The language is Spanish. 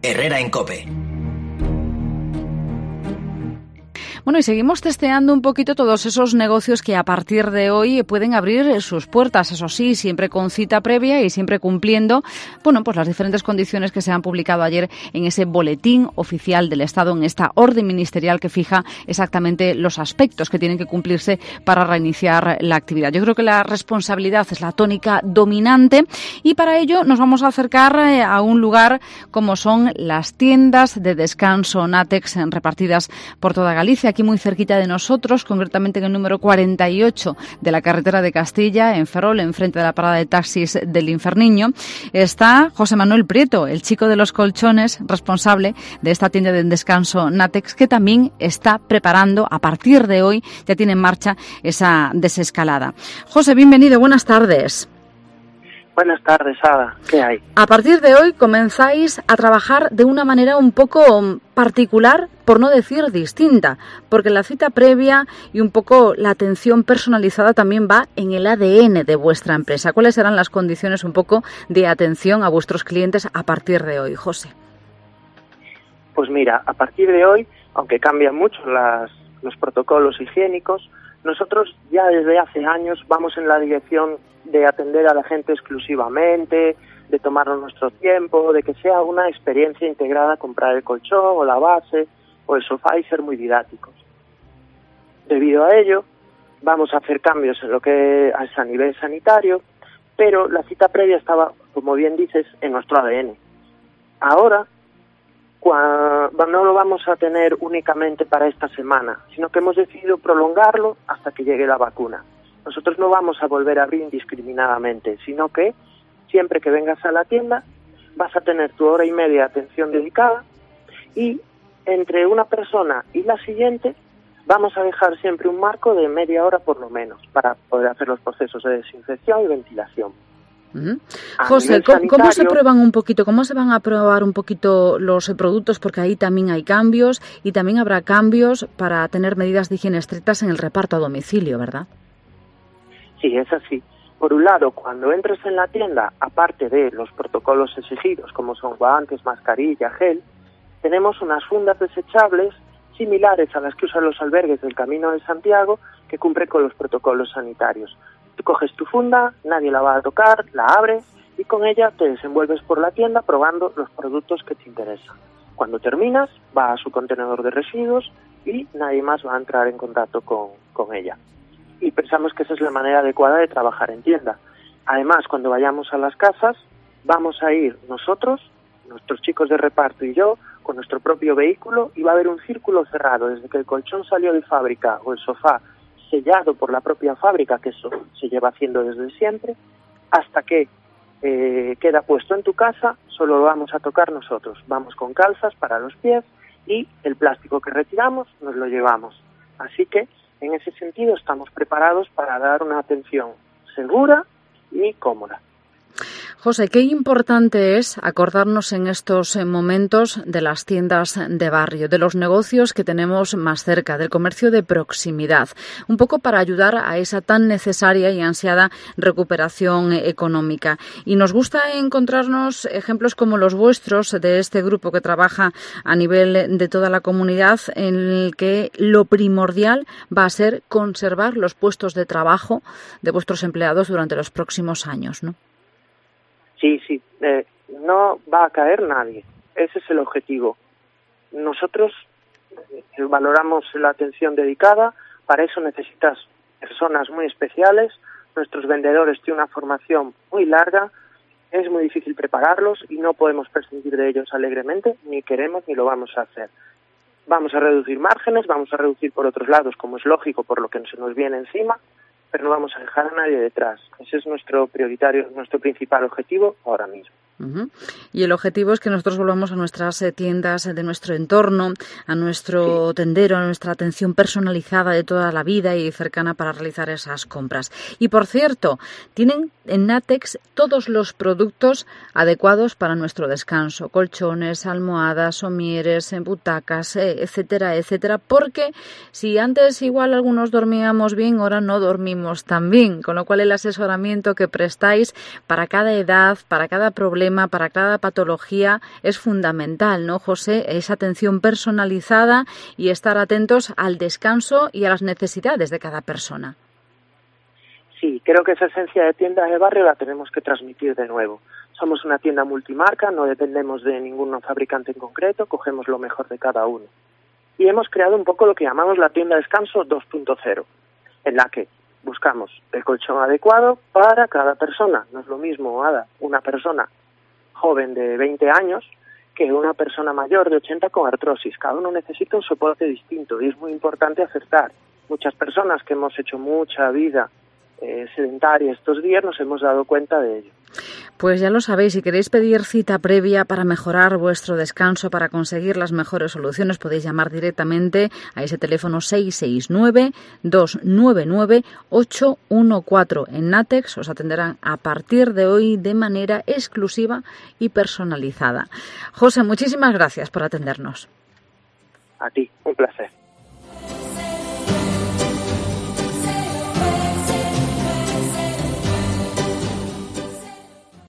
Herrera en COPE. Bueno, y seguimos testeando un poquito todos esos negocios que a partir de hoy pueden abrir sus puertas, eso sí, siempre con cita previa y siempre cumpliendo, pues las diferentes condiciones que se han publicado ayer en ese boletín oficial del Estado, en esta orden ministerial que fija exactamente los aspectos que tienen que cumplirse para reiniciar la actividad. Yo creo que la responsabilidad es la tónica dominante y para ello nos vamos a acercar a un lugar como son las tiendas de descanso Natex repartidas por toda Galicia, aquí muy cerquita de nosotros, concretamente en el número 48 de la carretera de Castilla, en Ferrol, enfrente de la parada de taxis del Inferniño, está José Manuel Prieto, el chico de los colchones, responsable de esta tienda de descanso Natex, que también está preparando, a partir de hoy, ya tiene en marcha esa desescalada. José, bienvenido, buenas tardes. Buenas tardes, Ada. ¿Qué hay? A partir de hoy comenzáis a trabajar de una manera un poco particular, por no decir distinta, porque la cita previa y un poco la atención personalizada también va en el ADN de vuestra empresa. ¿Cuáles serán las condiciones un poco de atención a vuestros clientes a partir de hoy, José? Pues mira, a partir de hoy, aunque cambian mucho los protocolos higiénicos, nosotros ya desde hace años vamos en la dirección de atender a la gente exclusivamente, de tomarnos nuestro tiempo, de que sea una experiencia integrada, comprar el colchón o la base o el sofá y ser muy didácticos. Debido a ello, vamos a hacer cambios en lo que es a nivel sanitario, pero la cita previa estaba, como bien dices, en nuestro ADN. Ahora, no lo vamos a tener únicamente para esta semana, sino que hemos decidido prolongarlo hasta que llegue la vacuna. Nosotros no vamos a volver a abrir indiscriminadamente, sino que siempre que vengas a la tienda vas a tener tu hora y media de atención dedicada y entre una persona y la siguiente vamos a dejar siempre un marco de media hora por lo menos para poder hacer los procesos de desinfección y ventilación. José, ¿cómo se prueban un poquito? ¿Cómo se van a probar un poquito los productos? Porque ahí también hay cambios y también habrá cambios para tener medidas de higiene estrictas en el reparto a domicilio, ¿verdad? Sí, es así. Por un lado, cuando entres en la tienda, aparte de los protocolos exigidos, como son guantes, mascarilla, gel, tenemos unas fundas desechables similares a las que usan los albergues del Camino de Santiago, que cumplen con los protocolos sanitarios. Tú coges tu funda, nadie la va a tocar, la abres y con ella te desenvuelves por la tienda probando los productos que te interesan. Cuando terminas, va a su contenedor de residuos y nadie más va a entrar en contacto con ella. Y pensamos que esa es la manera adecuada de trabajar en tienda. Además, cuando vayamos a las casas, vamos a ir nosotros, nuestros chicos de reparto y yo, con nuestro propio vehículo y va a haber un círculo cerrado desde que el colchón salió de fábrica o el sofá sellado por la propia fábrica, que eso se lleva haciendo desde siempre, hasta que queda puesto en tu casa, solo lo vamos a tocar nosotros. Vamos con calzas para los pies y el plástico que retiramos nos lo llevamos. Así que, en ese sentido, estamos preparados para dar una atención segura y cómoda. José, qué importante es acordarnos en estos momentos de las tiendas de barrio, de los negocios que tenemos más cerca, del comercio de proximidad, un poco para ayudar a esa tan necesaria y ansiada recuperación económica. Y nos gusta encontrarnos ejemplos como los vuestros, de este grupo que trabaja a nivel de toda la comunidad, en el que lo primordial va a ser conservar los puestos de trabajo de vuestros empleados durante los próximos años, ¿no? Sí, no va a caer nadie. Ese es el objetivo. Nosotros valoramos la atención dedicada, para eso necesitas personas muy especiales. Nuestros vendedores tienen una formación muy larga, es muy difícil prepararlos y no podemos prescindir de ellos alegremente, ni queremos ni lo vamos a hacer. Vamos a reducir márgenes, vamos a reducir por otros lados, como es lógico, por lo que se nos viene encima, pero no vamos a dejar a nadie detrás. Ese es nuestro prioritario, nuestro principal objetivo ahora mismo. Y el objetivo es que nosotros volvamos a nuestras tiendas de nuestro entorno, a nuestro tendero, a nuestra atención personalizada de toda la vida y cercana para realizar esas compras. Y por cierto, tienen en Natex todos los productos adecuados para nuestro descanso: colchones, almohadas, somieres, butacas, etcétera, etcétera, porque si antes igual algunos dormíamos bien, ahora no dormimos tan bien, con lo cual el asesoramiento que prestáis para cada edad, para cada problema, problema, para cada patología, es fundamental, ¿no, José? Esa atención personalizada y estar atentos al descanso y a las necesidades de cada persona. Sí, creo que esa esencia de tienda de barrio la tenemos que transmitir de nuevo. Somos una tienda multimarca, no dependemos de ningún fabricante en concreto, cogemos lo mejor de cada uno. Y hemos creado un poco lo que llamamos la tienda de descanso 2.0, en la que buscamos el colchón adecuado para cada persona. No es lo mismo, Ada, una persona joven de 20 años que una persona mayor de 80 con artrosis. Cada uno necesita un soporte distinto y es muy importante acertar. Muchas personas que hemos hecho mucha vida sedentaria estos días nos hemos dado cuenta de ello. Pues ya lo sabéis, si queréis pedir cita previa para mejorar vuestro descanso, para conseguir las mejores soluciones, podéis llamar directamente a ese teléfono 669-299-814. En Natex os atenderán a partir de hoy de manera exclusiva y personalizada. José, muchísimas gracias por atendernos. A ti, un placer.